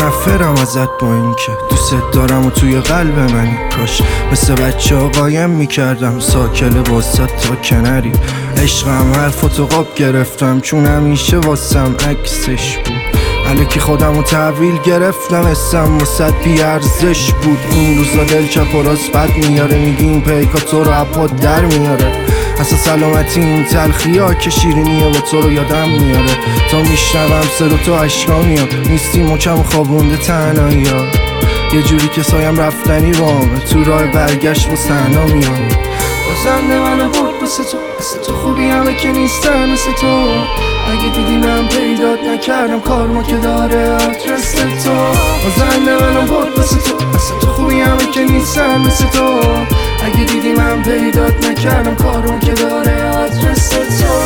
متنفرم ازت با این که دوست دارم و توی قلب منی. کاش مثل بچه ها قایم میکردم ساکل واسط تا کنری. عشقم حرفاتو قاب گرفتم چون همیشه واسم عکسش بود. الکی خودم رو تحویل گرفتم اسم واسط بی ارزش بود. این روزا دل چپ و راست بد میاره میگی این پیکا تو رو اپاد در میاره. اصلا سلامتی این تلخی ها که شیرینیه با تو رو یادم میاره. تا میشنوم صدا تو عشقا میاد نیستی مچم خوابونده تنهایی ها. یه جوری که سایم رفتنی وامه تو راه برگشت و سنا میام. بازنده منو برد بسه تو مثل تو خوبی همه که نیستن مثل تو. اگه دیدی من پیدات نکردم کارما که داره آدرس تو. بازنده منو برد بسه تو مثل تو خوبی همه که نیستن مثل تو. اگه دیدی من پیدات نکردم کارما که داره آدرس تو.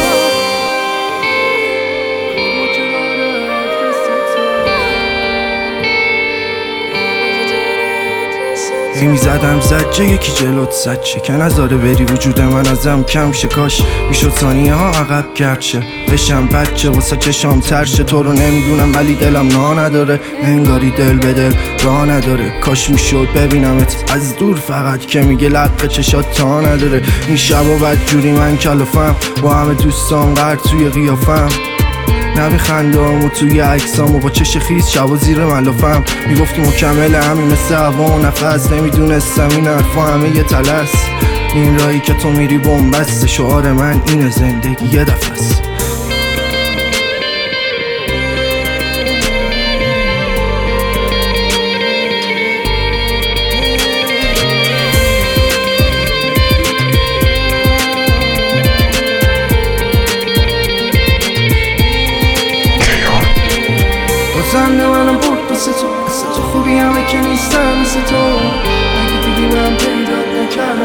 میزدم زجه یکی جلوت زجه که نذاره بری وجود من ازم کم شه. کاش میشد ثانیه ها عقب گرچه بشم بچه واسه چشام ترشه. تو رو نمیدونم ولی دلم نا نداره انگاری دل به دل راه نداره. کاش میشد ببینمت از دور فقط که میگه لق چشات تا نداره. این شب و بد جوری من کلافم با همه دوستان غرق توی قیافم. نمی خندام توی عکسام و با چش خیز شب و زیر ملافم. میگفتی مکمل همین مثل هوا و نفس. نمیدونستم این حرفا همه یه تلس. این راهی که تو میری بنبسته شعار من اینه زندگی یه دفعه است. بازنده منم برد بسه تو مثل تو خوبی همه که نیستن مثل تو. اگه دیدی من پیدات نکردم